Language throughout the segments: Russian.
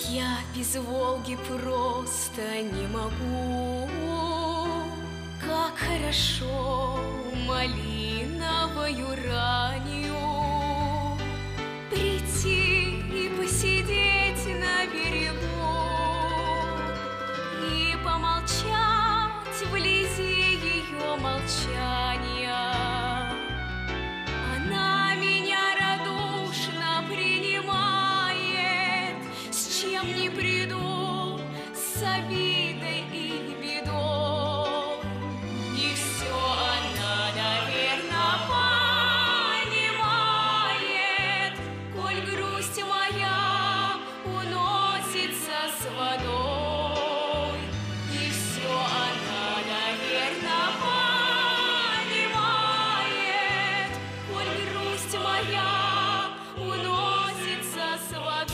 я без Волги просто не могу. Как хорошо малиновою ранью прийти и посидеть на берегу и помолчать вблизи ее молчания. Она меня радушно принимает, с чем не приду, с обидой и бедой. И все она, наверно, понимает, коль грусть моя уносится с водой. И все она, наверно, понимает, коль грусть моя уносится с водой.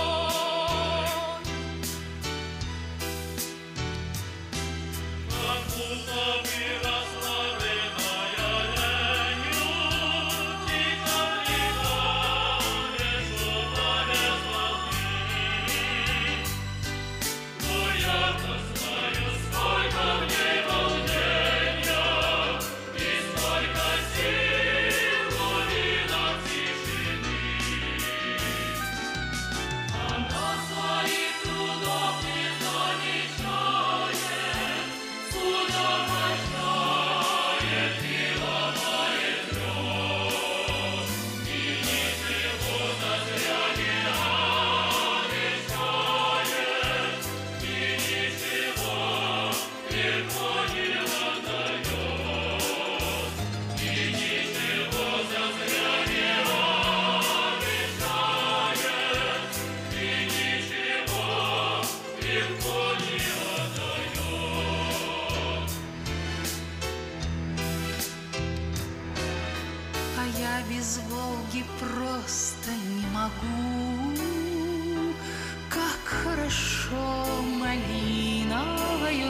А я без Волги просто не могу. Как хорошо малиновою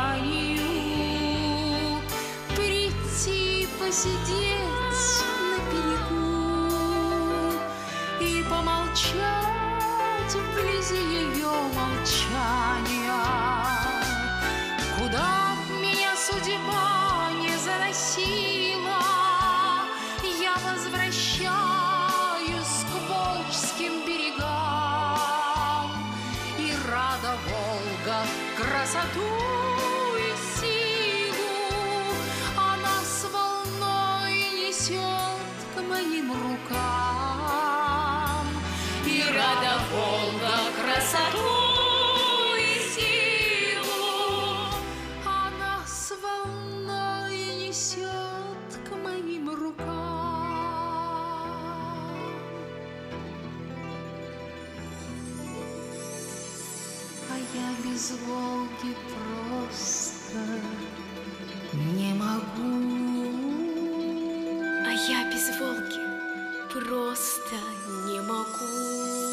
ранью прийти посидеть на берегу и помолчать вблизи ее молчания. Куда б меня судьба не заносила, я возвращаюсь к волжским берегам. И рада Волга красоту и силу она с волной несет к моим рукам. И рада Волга красоту и силу она с волной несет к моим рукам. А я без Волги просто не могу. А я без Волги просто не могу.